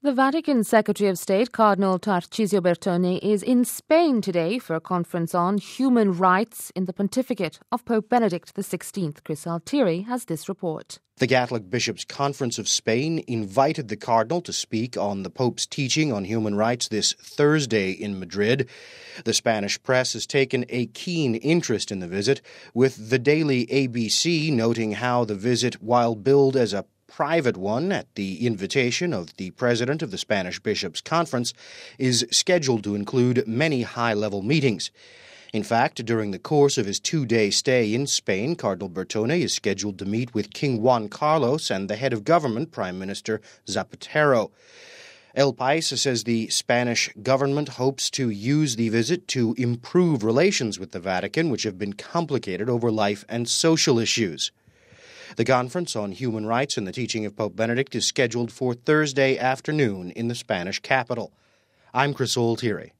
The Vatican Secretary of State, Cardinal Tarcisio Bertone, is in Spain today for a conference on human rights in the pontificate of Pope Benedict XVI. Chris Altieri has this report. The Catholic Bishops' Conference of Spain invited the Cardinal to speak on the Pope's teaching on human rights this Thursday in Madrid. The Spanish press has taken a keen interest in the visit, with the daily ABC noting how the visit, while billed as a private one at the invitation of the president of the Spanish Bishops' Conference, is scheduled to include many high-level meetings. In fact, during the course of his two-day stay in Spain, Cardinal Bertone is scheduled to meet with King Juan Carlos and the head of government, Prime Minister Zapatero. El País says the Spanish government hopes to use the visit to improve relations with the Vatican, which have been complicated over life and social issues. The Conference on Human Rights and the Teaching of Pope Benedict is scheduled for Thursday afternoon in the Spanish capital. I'm Chris Altieri.